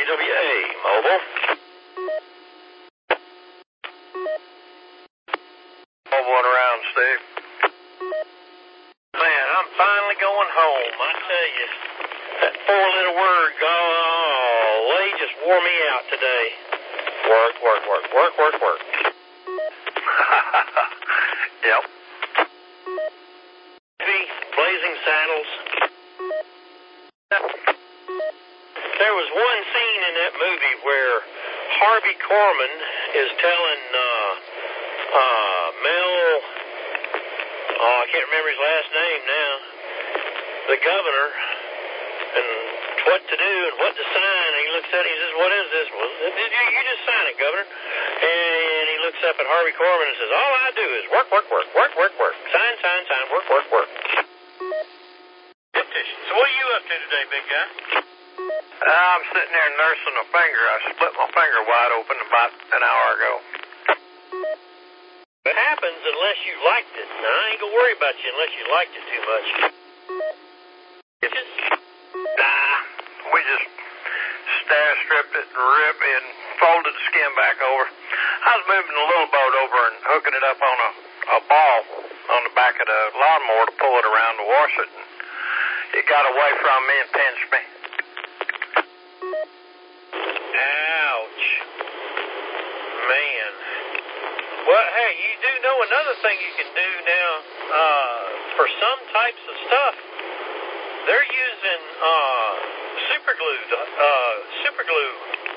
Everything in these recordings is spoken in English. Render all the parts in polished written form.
RWA Mobile. Mobile around, Steve. Man, I'm finally going home. I tell you, that four-letter word, golly, just wore me out today. Work. Yep. Blazing Saddles. There was one scene in that movie where Harvey Korman is telling Mel, I can't remember his last name now, the governor, and what to do and what to sign. And he looks at it, he says, what is this? Well, you just sign it, governor. And he looks up at Harvey Korman and says, all I do is work. Sign, work. So what are you up to today, big guy? I'm sitting there nursing a finger. I split my finger wide open about an hour ago. It happens unless you liked it. Now, I ain't gonna worry about you unless you liked it too much. We just stripped it and ripped and folded the skin back over. I was moving the little boat over and hooking it up on a ball on the back of the lawnmower to pull it around to wash it. And it got away from me and pinched me. Ouch. Man. Well, hey, you do know another thing you can do now for some types of stuff. They're using super glue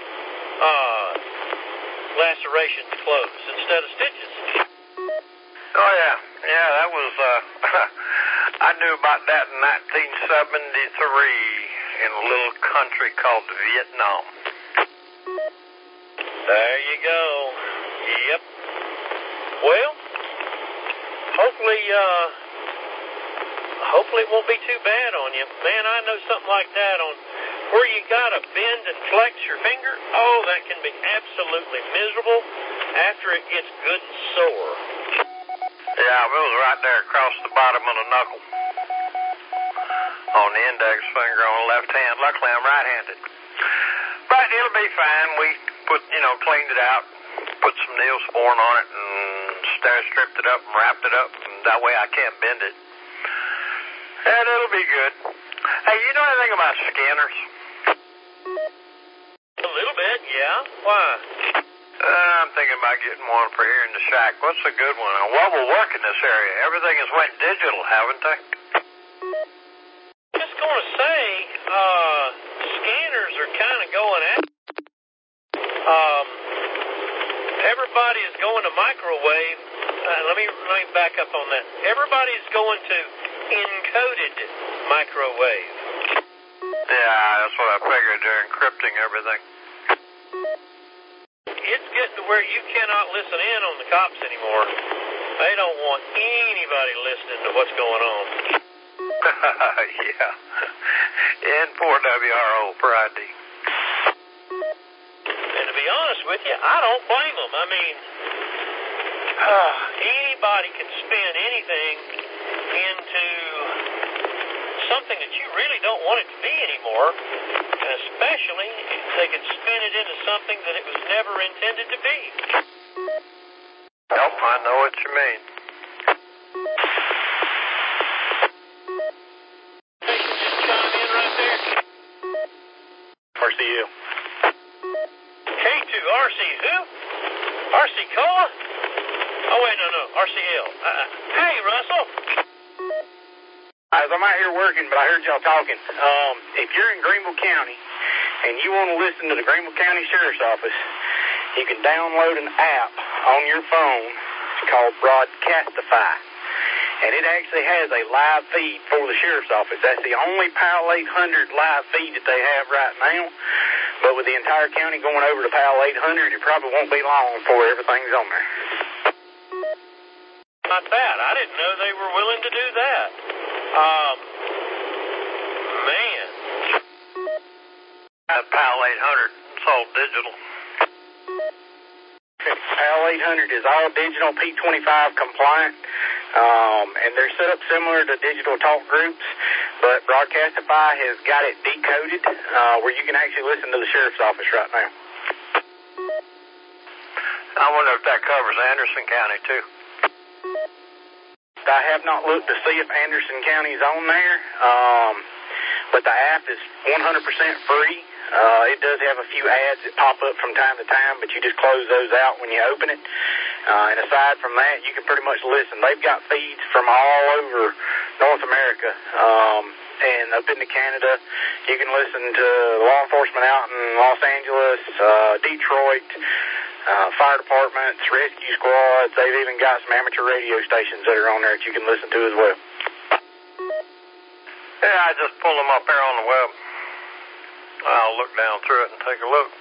laceration to close instead of stitches. Oh, yeah. Yeah, that was, I knew about that in 1973 in a little country called Vietnam. There you go. Yep. Well, hopefully it won't be too bad on you. Man, I know something like that on where you gotta bend and flex your finger. Oh, that can be absolutely miserable after it gets good and sore. Yeah, it was right there across the bottom of the knuckle. On the index finger on the left hand. Luckily, I'm right-handed. But it'll be fine. We cleaned it out, put some Neosporin on it, and stripped it up and wrapped it up. And that way I can't bend it. And it'll be good. Hey, you know anything about scanners? A little bit, yeah. Why? I'm thinking about getting one for here in the shack. What's a good one? What will work in this area? Everything has went digital, haven't they? Just going to say, scanners are kind of going out. Everybody is going to microwave. Let me back up on that. Everybody is going to encoded microwave. Yeah, that's what I figured. They're encrypting everything. It's getting to where you cannot listen in on the cops anymore. They don't want anybody listening to what's going on. Yeah. N4WRO for ID. And to be honest with you, I don't blame them. I mean, anybody can spin anything into something that you really don't want it to be anymore, and especially if they can spin it into something that it was never intended to be. Nope, I know what you mean. Hey, just chime in right there. RCU. K2RC who? RC Cola? Oh, wait, no, RCL. Hey, Russell. I'm out here working, but I heard y'all talking. If you're in Greenville County and you want to listen to the Greenville County Sheriff's Office, you can download an app on your phone. It's called Broadcastify. And it actually has a live feed for the Sheriff's Office. That's the only PAL 800 live feed that they have right now. But with the entire county going over to PAL 800, it probably won't be long before everything's on there. Not bad. I didn't know they were willing to do that. Man. That PAL 800, it's all digital. PAL 800 is all digital, P25 compliant. And they're set up similar to digital talk groups, but Broadcastify has got it decoded where you can actually listen to the sheriff's office right now. I wonder if that covers Anderson County, too. I have not looked to see if Anderson County is on there, but the app is 100% free. It does have a few ads that pop up from time to time, but you just close those out when you open it. And aside from that, you can pretty much listen. They've got feeds from all over North America. And up into Canada, you can listen to law enforcement out in Los Angeles, Detroit, fire departments, rescue squads. They've even got some amateur radio stations that are on there that you can listen to as well. Yeah, I just pulled them up there on the web. I'll look down through it and take a look.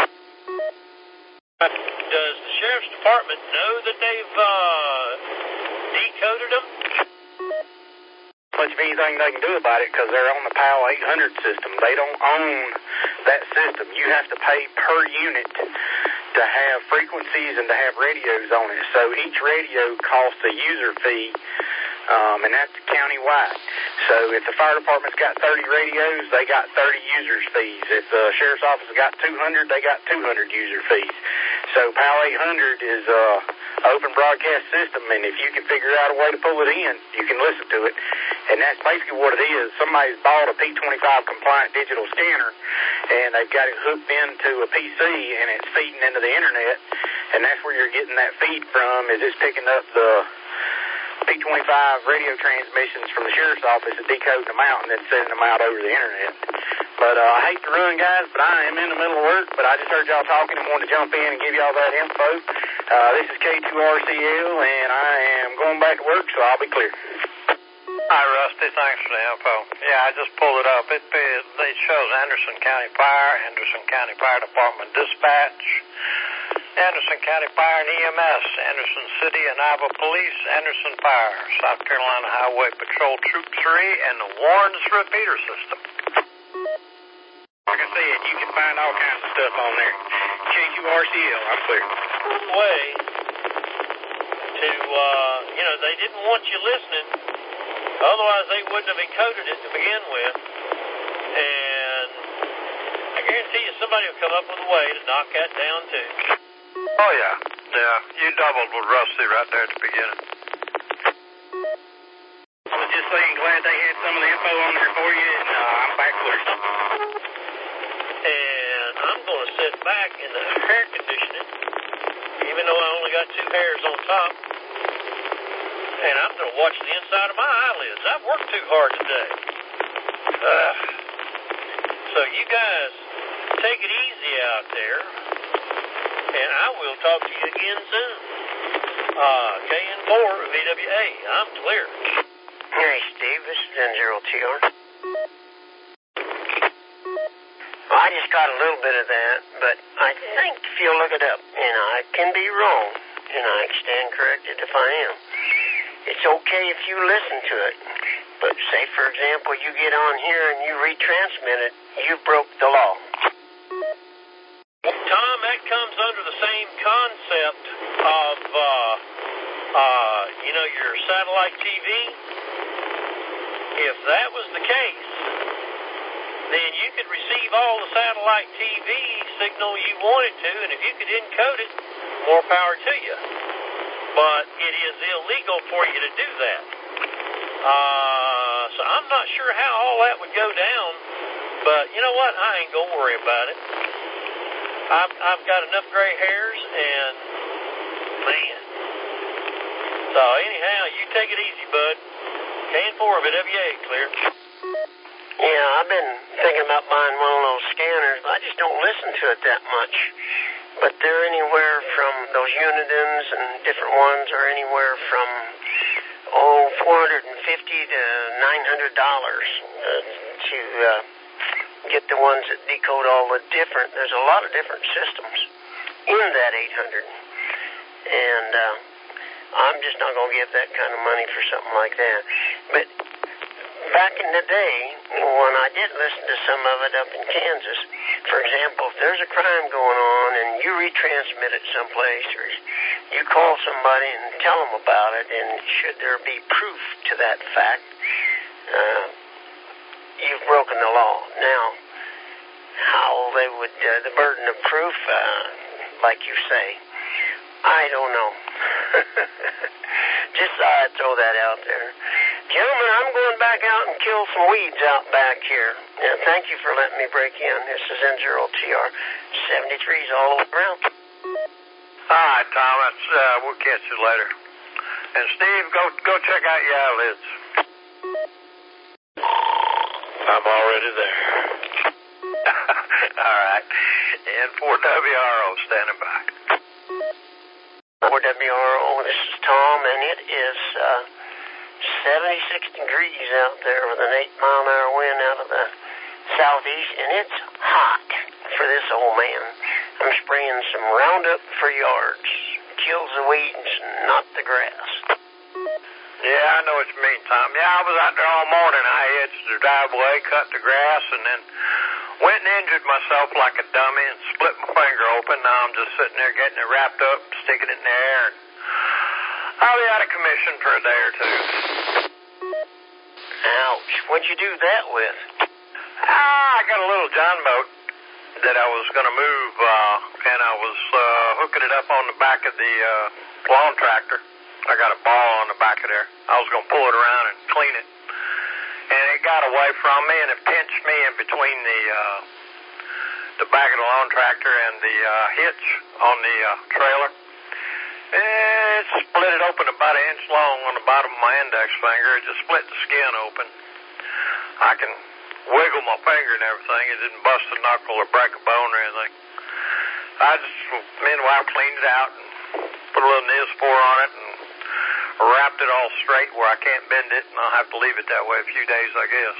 Does the sheriff's department know that they've decoded them? Much of anything they can do about it because they're on the PAL 800 system. They don't own that system. You have to pay per unit to have frequencies and to have radios on it. So each radio costs a user fee, and that's countywide. So if the fire department's got 30 radios, they got 30 users fees. If the sheriff's office has got 200, they got 200 user fees. So PAL 800 is an open broadcast system, and if you can figure out a way to pull it in, you can listen to it. And that's basically what it is. Somebody's bought a P25 compliant digital scanner, and they've got it hooked into a PC, and it's feeding into the internet, and that's where you're getting that feed from, is it's picking up the P25 radio transmissions from the sheriff's office and decoding them out and then sending them out over the internet. But I hate to run, guys, but I am in the middle of work, but I just heard y'all talking and wanted to jump in and give y'all that info. This is K2RCL, and I am going back to work, so I'll be clear. Hi, Rusty. Thanks for the info. Yeah, I just pulled it up. It shows Anderson County Fire, Anderson County Fire Department Dispatch, Anderson County Fire and EMS, Anderson City and Iowa Police, Anderson Fire, South Carolina Highway Patrol Troop 3, and the Warren's Repeater System. Like I said, you can find all kinds of stuff on there. K2RCL, I'm clear. Way to, they didn't want you listening. Otherwise, they wouldn't have encoded it to begin with. And I guarantee you somebody will come up with a way to knock that down, too. Oh, yeah. Yeah, you doubled with Rusty right there at the beginning. I was just saying, glad they had some of the info on there for you, and I'm back clear. And I'm going to sit back in the air conditioning, even though I only got 2 hairs on top. And I'm going to watch the inside of my eyelids. I've worked too hard today. So you guys take it easy out there, and I will talk to you again soon. KN4 VWA, I'm clear. Hey, Steve, this is N0TR. Well, I just got a little bit of that, but I think if you look it up, and I can be wrong, and I stand corrected if I am. It's okay if you listen to it, but say, for example, you get on here and you retransmit it, you broke the law. Tom, that comes under the same concept of, your satellite TV. If that was the case, then you could receive all the satellite TV signal you wanted to, and if you could encode it, more power to you. But it is illegal for you to do that. So I'm not sure how all that would go down, but you know what? I ain't going to worry about it. I've got enough gray hairs, and man. So anyhow, you take it easy, bud. KN4 VWA, clear. Yeah, I've been thinking about buying one of those scanners, but I just don't listen to it that much. But they're anywhere from, those Unidens and different ones are anywhere from, $450 to $900 to get the ones that decode all the different. There's a lot of different systems in that 800. And I'm just not going to give that kind of money for something like that. But back in the day, when I did listen to some of it up in Kansas, for example, if there's a crime going on and you retransmit it someplace, or you call somebody and tell them about it, and should there be proof to that fact, you've broken the law. Now, how they would, the burden of proof, like you say, I don't know. Just thought I'd throw that out there. Gentlemen, I'm going back out and kill some weeds out back here. And thank you for letting me break in. This is N0TR 73s all around. All right, Thomas. We'll catch you later. And Steve, go check out your eyelids. I'm already there. All right. N4WRO standing by. 4WRO, this is Tom, and it is 76 degrees out there with an 8-mile-an-hour wind out of the southeast, and it's hot for this old man. I'm spraying some Roundup for yards. Kills the weeds, not the grass. Yeah, I know what you mean, Tom. Yeah, I was out there all morning. I edged the driveway, cut the grass, and then went and injured myself like a dummy and split my finger open. Now I'm just sitting there getting it wrapped up, sticking it in the air, and I'll be out of commission for a day or two. Ouch. What'd you do that with? I got a little John boat that I was going to move, and I was hooking it up on the back of the lawn tractor. I got a ball on the back of there. I was going to pull it around and clean it. And it got away from me, and it pinched me in between the back of the lawn tractor and the hitch on the trailer. It split it open about an inch long on the bottom of my index finger. It just split the skin open. I can wiggle my finger and everything. It didn't bust a knuckle or break a bone or anything. I just, meanwhile, cleaned it out and put a little Neospore on it and wrapped it all straight where I can't bend it, and I'll have to leave it that way a few days, I guess.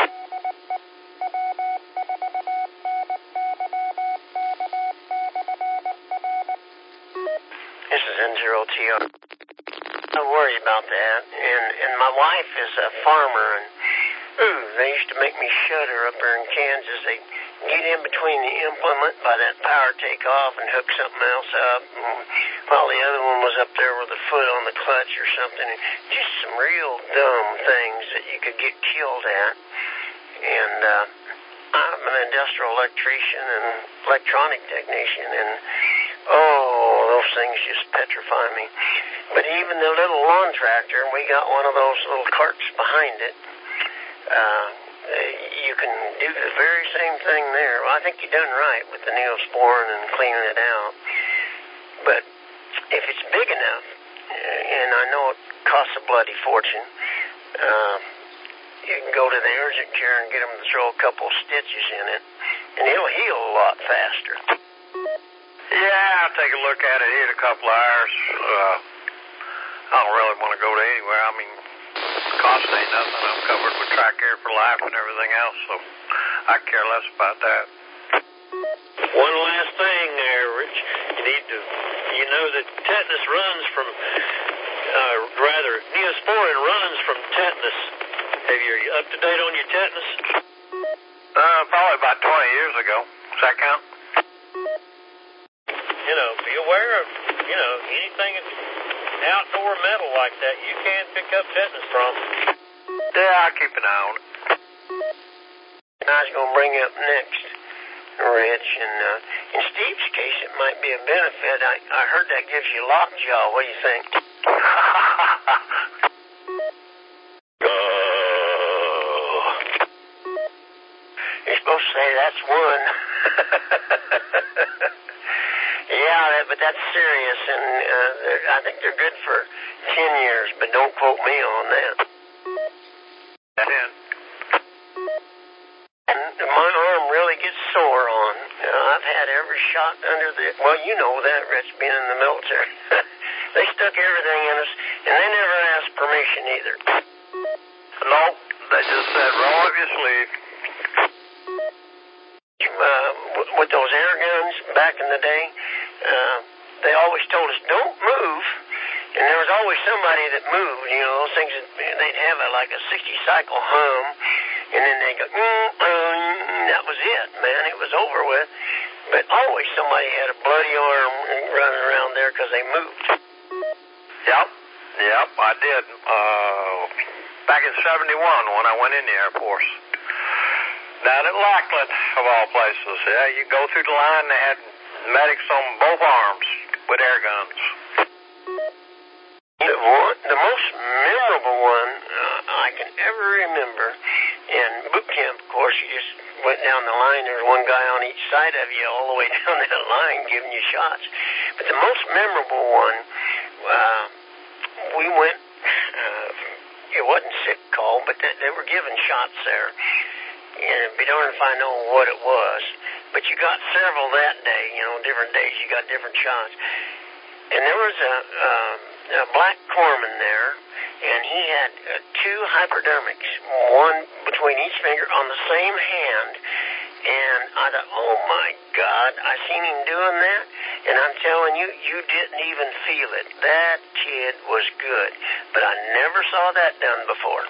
This is N0TR. Don't worry about that. And my wife is a farmer, and they used to make me shudder up there in Kansas. They'd get in between the implement by that power takeoff and hook something else up, while the other one was up there with a foot on the clutch or something. And just some real dumb things that you could get killed at. And I'm an industrial electrician and electronic technician, and those things just petrify me. But even the little lawn tractor, and we got one of those little carts behind it, you can do the very same thing there. Well, I think you're done right with the Neosporin and cleaning it out. But if it's big enough, and I know it costs a bloody fortune, you can go to the urgent care and get them to throw a couple stitches in it, and it'll heal a lot faster. Yeah, I'll take a look at it here in a couple of hours. I don't really want to go to anywhere. I mean, cost ain't nothing. I'm covered with TRICARE for life and everything else, so I care less about that. One last thing there, Rich. You know that tetanus runs from, Neosporin runs from tetanus. Are you up to date on your tetanus? Probably about 20 years ago. Does that count? Be aware of, anything that's outdoor metal like that, you can pick up tetanus from. Yeah, I'll keep an eye on it. I was going to bring up next, Rich, and in Steve's case, it might be a benefit. I heard that gives you lockjaw. What do you think? You're supposed to say that's one. Yeah, but that's serious, and I think they're good for 10 years, but don't quote me on that. And my arm really gets sore on. I've had every shot under the... Well, you know that, Rich, being in the military. They stuck everything in us, and they never asked permission either. Nope, they just said, roll up your sleeve. With those air guns back in the day, they always told us, don't move. And there was always somebody that moved, those things, they'd have like a 60-cycle hum, and then they'd go, that was it, man, it was over with. But always somebody had a bloody arm running around there because they moved. Yep, I did. Back in 71 when I went in the Air Force. Down at Lackland, of all places. Yeah, you go through the line, they had medics on both arms with air guns. The most memorable one I can ever remember in boot camp, of course, you just went down the line. There was one guy on each side of you all the way down that line giving you shots. But the most memorable one, we went, it wasn't sick call, but they were giving shots there. And it'd be darned if I know what it was. But you got several that day, different days you got different shots. And there was a black corpsman there, and he had two hypodermics, one between each finger on the same hand. And I thought, oh my God, I seen him doing that. And I'm telling you, you didn't even feel it. That kid was good. But I never saw that done before.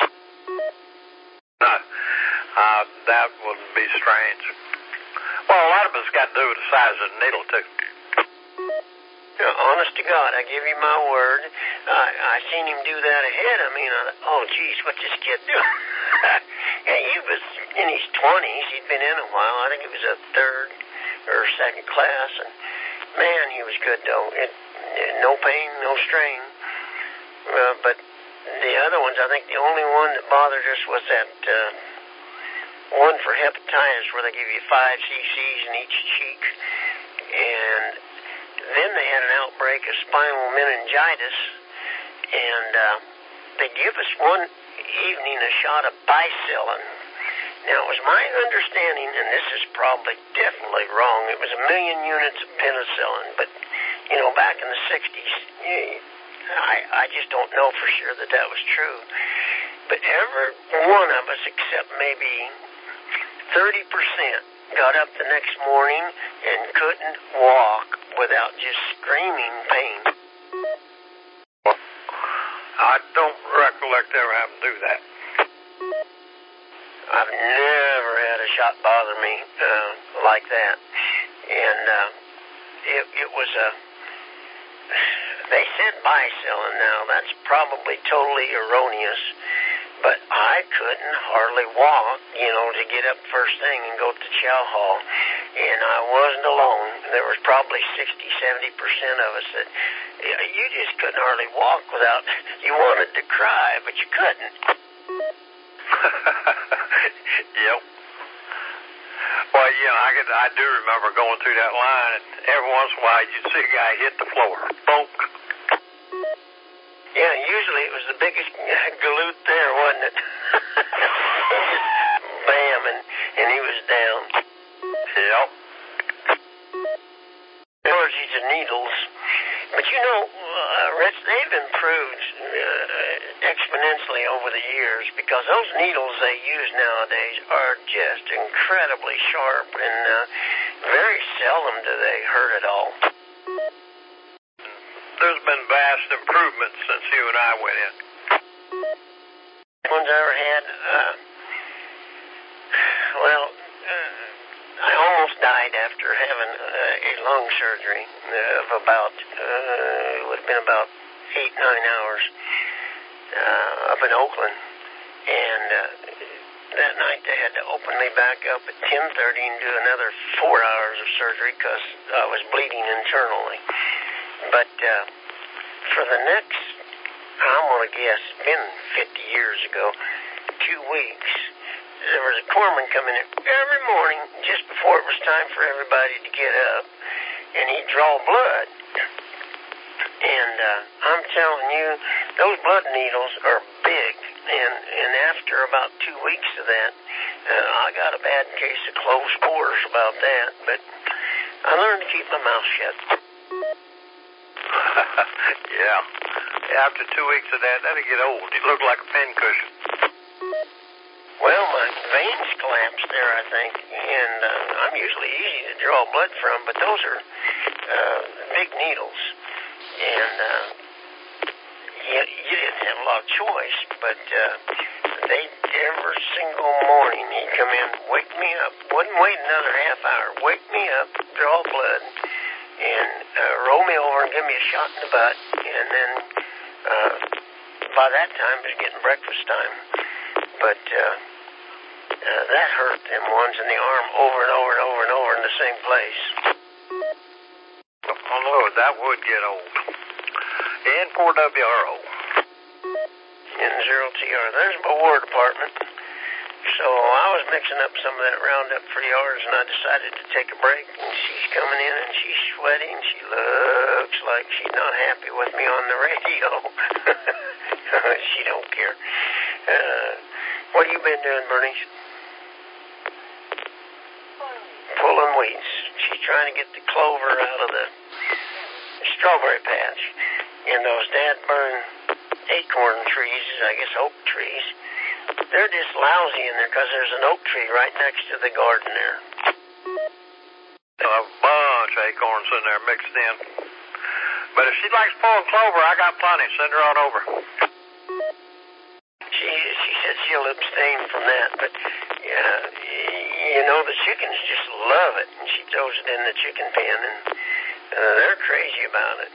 That would be strange. Well, a lot of it's got to do with the size of the needle, too. Honest to God, I give you my word. I seen him do that ahead of me, and I thought, oh, geez, what's this kid doing? And he was in his 20s. He'd been in a while. I think he was a third or second class. And, man, he was good, though. No pain, no strain. But the other ones, I think the only one that bothered us was that one for hepatitis where they give you 5 cc's in each cheek. And then they had an outbreak of spinal meningitis, and they give us one evening a shot of bicillin. Now, it was my understanding, and this is probably definitely wrong, it was 1 million units of penicillin, but, back in the 60s, I just don't know for sure that was true. But every one of us, except maybe 30%, got up the next morning and couldn't walk without just screaming pain. I don't recollect ever having to do that. I've never had a shot bother me like that. And it was they said bicillin. Now, that's probably totally erroneous. But I couldn't hardly walk, to get up first thing and go to the chow hall. And I wasn't alone. There was probably 60-70% of us that you just couldn't hardly walk without, you wanted to cry, but you couldn't. Yep. Well, I do remember going through that line, and every once in a while you'd see a guy hit the floor. Bonk. Yeah, usually it was the biggest galoot there, wasn't it? Bam, and he was down. Yep. Allergies to needles. But Rich, they've improved exponentially over the years because those needles they use nowadays are just incredibly sharp, and very seldom do they hurt at all. There's been vast improvements since you and I went in. Ones I ever had, I almost died after having a lung surgery of about, it would have been about 8-9 hours up in Oakland. And that night they had to open me back up at 10:30 and do another 4 hours of surgery because I was bleeding internally. But for the next, I'm going to guess, it's been 50 years ago, 2 weeks, there was a corpsman coming in every morning just before it was time for everybody to get up, and he'd draw blood. And I'm telling you, those blood needles are big, and after about 2 weeks of that, I got a bad case of closed pores about that, but I learned to keep my mouth shut. Yeah. After 2 weeks of that'll get old. You look like a pincushion. Well, my veins collapsed there, I think, and I'm usually easy to draw blood from, but those are big needles, and you didn't have a lot of choice, but every single morning he'd come in, wake me up, wouldn't wait another half hour, wake me up, draw blood, and roll me over and give me a shot in the butt, and then By that time, it was getting breakfast time. But that hurt them ones in the arm over and over and over and over in the same place. Oh, Lord, that would get old. N4WRO. N0TR. There's my War Department. So I was mixing up some of that Roundup for yours, and I decided to take a break. And she's coming in, and she's sweating. She looks like she's not happy with me on the radio. She don't care. What have you been doing, Bernice? Pulling weeds. She's trying to get the clover out of the strawberry patch. And those dad-burn acorn trees, I guess oak trees, they're just lousy in there because there's an oak tree right next to the garden there. A bunch of acorns in there mixed in. But if she likes pulling clover, I got plenty. Send her on over. She said she'll abstain from that, but you know, the chickens just love it. And she throws it in the chicken pen, and they're crazy about it.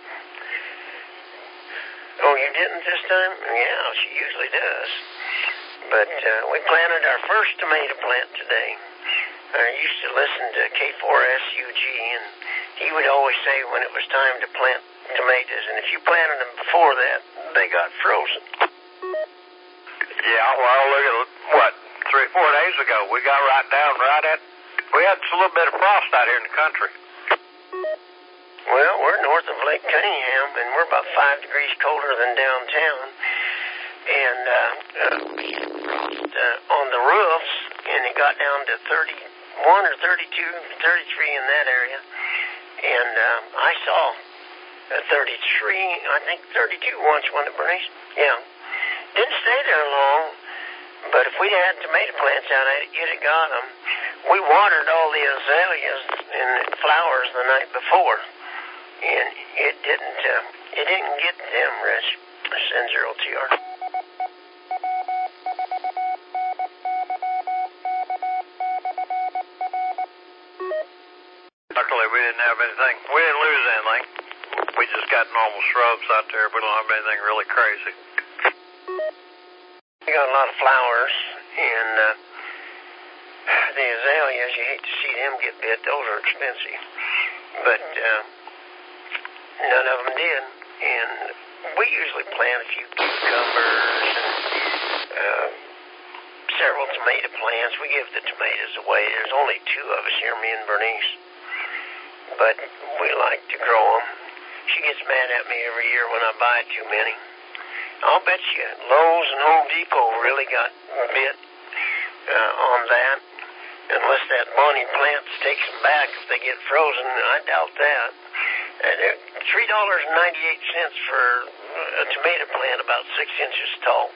Oh, you didn't this time? Yeah, she usually does. But we planted our first tomato plant today. I used to listen to K4SUG, and he would always say when it was time to plant tomatoes, and if you planted them before that, they got frozen. Yeah, well, look at what, 3-4 days ago, we got we had a little bit of frost out here in the country. Well, we're north of Lake Cunningham, and we're about 5 degrees colder than downtown. And on the roofs, and it got down to 31 or 32, 33 in that area. And I saw 33, I think 32 once, wasn't it, Bernice? Yeah. Didn't stay there long, but if we'd had tomato plants out, you'd have got them. We watered all the azaleas and flowers the night before, and it didn't get them, Rich. N0TR. Luckily, we didn't have anything. We didn't lose anything. We just got normal shrubs out there. We don't have anything really crazy. We got a lot of flowers, and the azaleas, you hate to see them get bit. Those are expensive. But none of them did. And we usually plant a few cucumbers and several tomato plants. We give the tomatoes away. There's only 2 of us here, me and Bernice. But we like to grow them. She gets mad at me every year when I buy too many. I'll bet you Lowe's and Home Depot really got bit on that. Unless that Bonnie Plants takes them back if they get frozen. I doubt that. $3.98 for a tomato plant about 6 inches tall.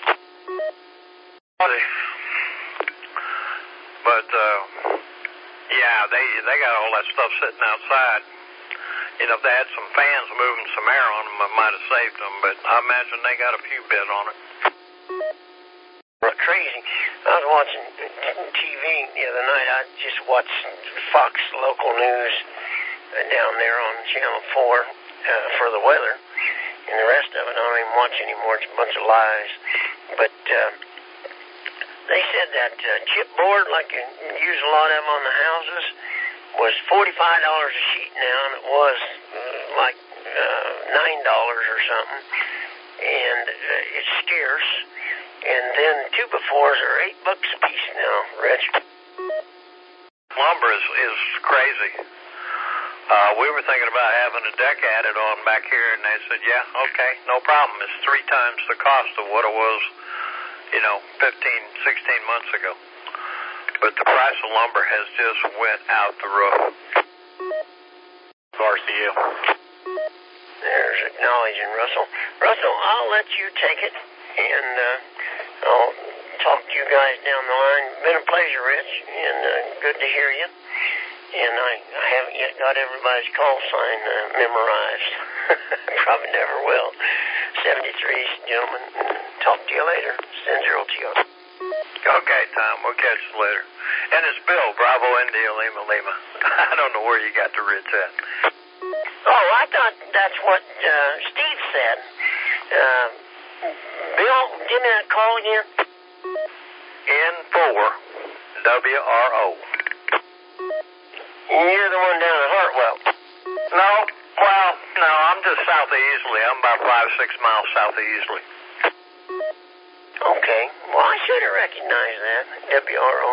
But yeah, they got all that stuff sitting outside. You know, if they had some fans moving some air on them, it might have saved them. But I imagine they got a few bit on it. Crazy. I was watching TV the other night. I just watched Fox local news down there on Channel 4 for the weather. And the rest of it I don't even watch anymore. It's a bunch of lies. But they said that chipboard, like you use a lot of them on the houses, was $45 a sheet now, and it was like $9 or something. And it's scarce. And then 2x4s are $8 a piece now, Rich. Lumber is crazy. We were thinking about having a deck added on back here, and they said, yeah, okay, no problem. It's 3 times the cost of what it was, 15, 16 months ago. But the price of lumber has just went out the roof. RCU. There's acknowledging Russell. Russell, I'll let you take it, and I'll talk to you guys down the line. Been a pleasure, Rich, and good to hear you. And I haven't yet got everybody's call sign memorized. Probably never will. 73, gentlemen. Talk to you later. N0TR. Okay, Tom. We'll catch you later. And it's Bill, Bravo India Lima Lima. I don't know where you got the Rich at. Oh, I thought that's what Steve said. Bill, give me that call again. N4WRO. You're the one down at Hartwell. No, well, no, I'm just south of Easley. I'm about 5-6 miles south of Easley. Okay. Well, I should have recognized that. WRO.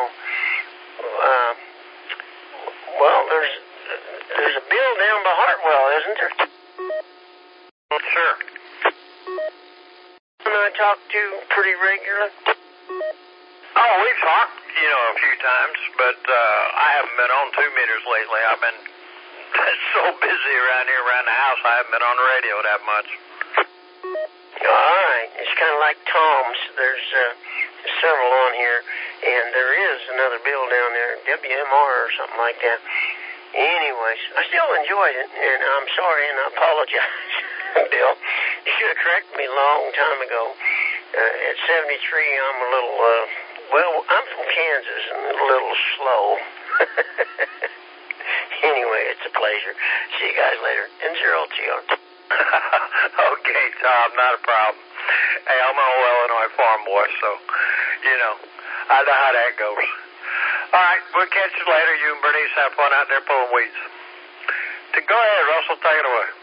Well, there's a Bill down by Hartwell, isn't there? Sure. And I talk to pretty regularly. Oh, we've talked, a few times, but I haven't been on 2 meters lately. I've been so busy around here, around the house, I haven't been on the radio that much. All right. It's kind of like Tom's. There's several on here, and there is another Bill down there, WMR or something like that. Anyways, I still enjoyed it, and I'm sorry, and I apologize, Bill. You should have corrected me a long time ago. At 73, I'm a little, I'm from Kansas and a little slow. Anyway, it's a pleasure. See you guys later. N0TR. Okay, Tom, not a problem. Hey, I'm an old Illinois farm boy, so, I know how that goes. All right, we'll catch you later. You and Bernice have fun out there pulling weeds. Go ahead, Russell, take it away.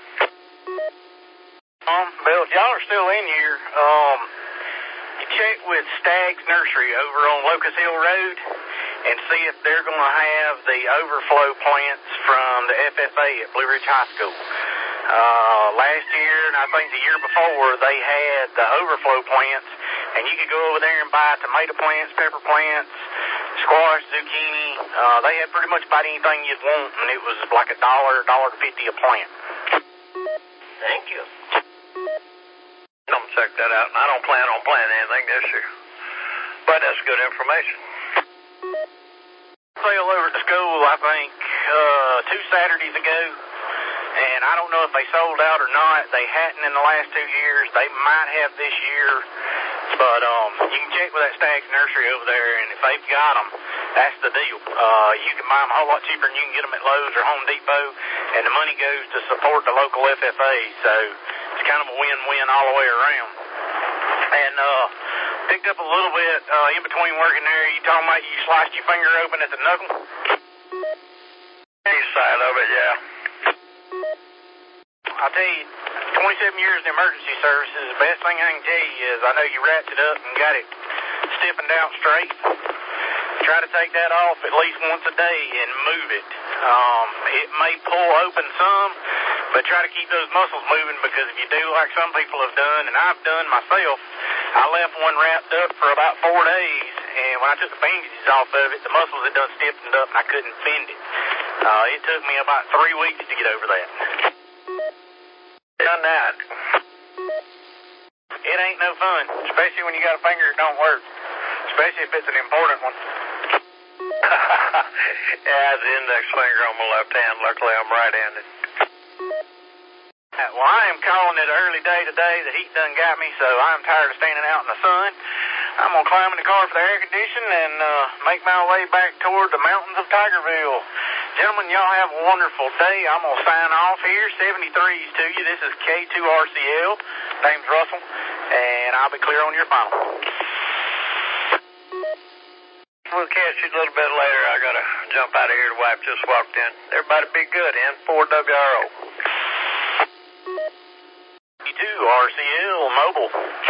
Bill, if y'all are still in here, you check with Stagg's Nursery over on Locust Hill Road and see if they're going to have the overflow plants from the FFA at Blue Ridge High School. Last year, and I think the year before, they had the overflow plants, and you could go over there and buy tomato plants, pepper plants, squash, zucchini. They had pretty much about anything you'd want, and it was like $1, $1.50 a plant. Thank you. I'm going to check that out, and I don't plan on planting anything this year. But that's good information. Sale over at the school, I think, 2 Saturdays ago. And I don't know if they sold out or not. They hadn't in the last 2 years. They might have this year. But you can check with that Stagg's Nursery over there, and if they've got them, that's the deal. You can buy them a whole lot cheaper than you can get them at Lowe's or Home Depot, and the money goes to support the local FFA. So it's kind of a win-win all the way around. And picked up a little bit in between working there. You talking about you sliced your finger open at the knuckle? East side of it, yeah. I'll tell you, 27 years in emergency services, the best thing I can tell you is I know you wrapped it up and got it stiffened out straight. Try to take that off at least once a day and move it. It may pull open some, but try to keep those muscles moving, because if you do like some people have done, and I've done myself, I left one wrapped up for about 4 days, and when I took the bandages off of it, the muscles had done stiffened up and I couldn't bend it. It took me about 3 weeks to get over that. Done that. It ain't no fun, especially when you got a finger that don't work, especially if it's an important one. Yeah, the index finger on my left hand. Luckily, I'm right-handed. Well, I am calling it an early day today. The heat done got me, so I'm tired of standing out in the sun. I'm going to climb in the car for the air conditioning and make my way back toward the mountains of Tigerville. Gentlemen, y'all have a wonderful day. I'm going to sign off here. 73s to you. This is K2RCL. Name's Russell, and I'll be clear on your phone. We'll catch you a little bit later. I got to jump out of here. The wife just walked in. Everybody be good. N4WRO. K2RCL Mobile.